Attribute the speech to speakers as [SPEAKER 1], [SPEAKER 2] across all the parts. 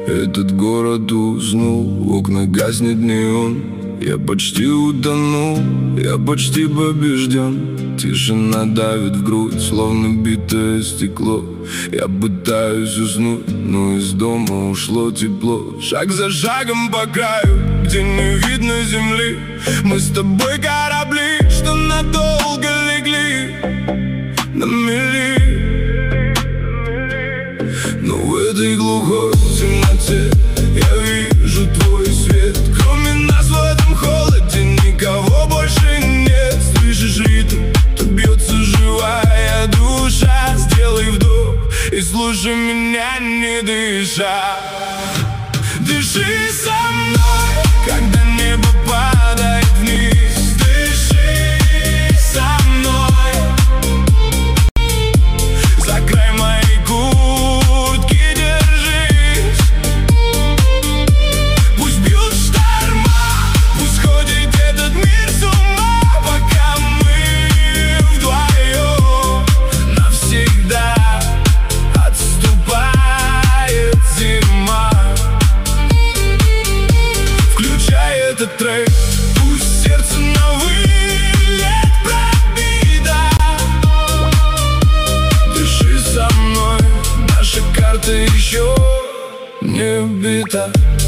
[SPEAKER 1] Этот город уснул, в окнах гаснет неон. Я почти утонул, я почти побежден. Тишина давит в грудь, словно битое стекло. Я пытаюсь уснуть, но из дома ушло тепло. Шаг за шагом по краю, где не видно земли. Мы с тобой корабли, что надолго легли на мели. Но в этой глухой темноте я вижу твой свет. Кроме нас в этом холоде никого больше нет. Слышишь ритм, то бьется живая душа. Сделай вдох и слушай меня, не дыша. Дыши со мной, когда небо падает вниз. Дыши со мной за край моей куртки держись. Пусть бьют шторма, пусть ходит этот мир с ума, пока мы вдвоем навсегда. Отступает зима. Включай этот трек, пусть сердце на вылет пробито. Дыши со мной, наша карта еще не бита.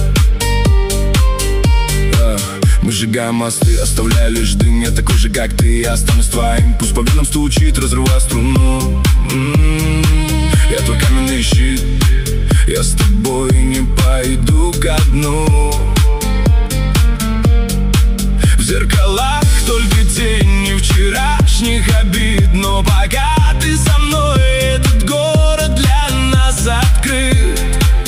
[SPEAKER 1] Мы сжигаем мосты, оставляя лишь дым. Я такой же, как ты, я останусь твоим. Пусть по венам стучит, разрывая струну. Я твой каменный щит, я с тобой не пойду ко дну. В зеркалах только тени вчерашних обид. Но пока ты со мной, этот город для нас открыт.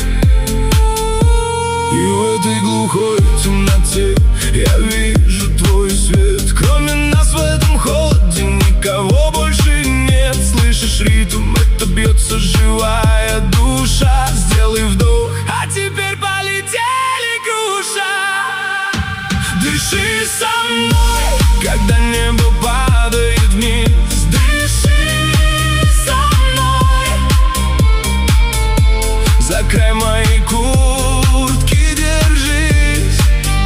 [SPEAKER 1] И в этой глухой темноте я вижу твой свет. Кроме нас в этом холоде никого больше нет. Слышишь ритм, это бьется живая душа. Сделай вдох, а теперь полетели груша. Дыши со мной, когда небо падает вниз. Дыши со мной за край моей куртки держись.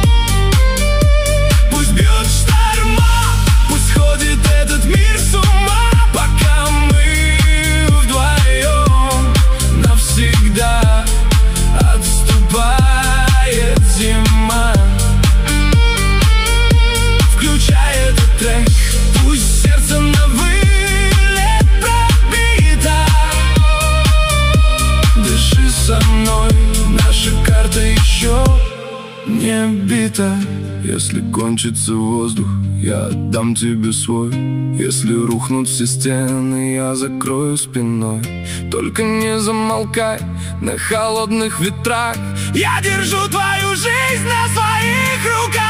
[SPEAKER 1] Пусть бьет шторма, пусть ходит этот мир с ума, пока мы вдвоем навсегда. Отступает зима. Включай этот трек, пусть сердце на вылет пробито. Дыши со мной, наша карта еще не бита. Если кончится воздух, я отдам тебе свой. Если рухнут все стены, я закрою спиной. Только не замолкай на холодных ветрах. Я держу твою жизнь на своих руках.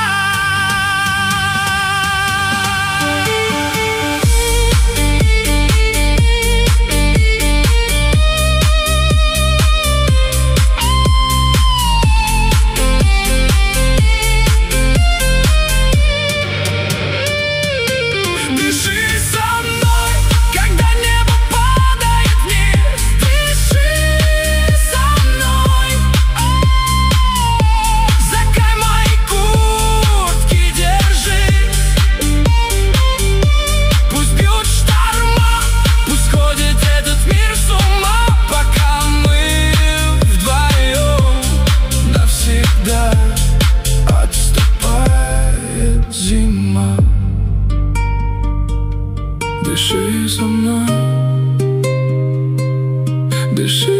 [SPEAKER 1] Дыши со мной, дыши.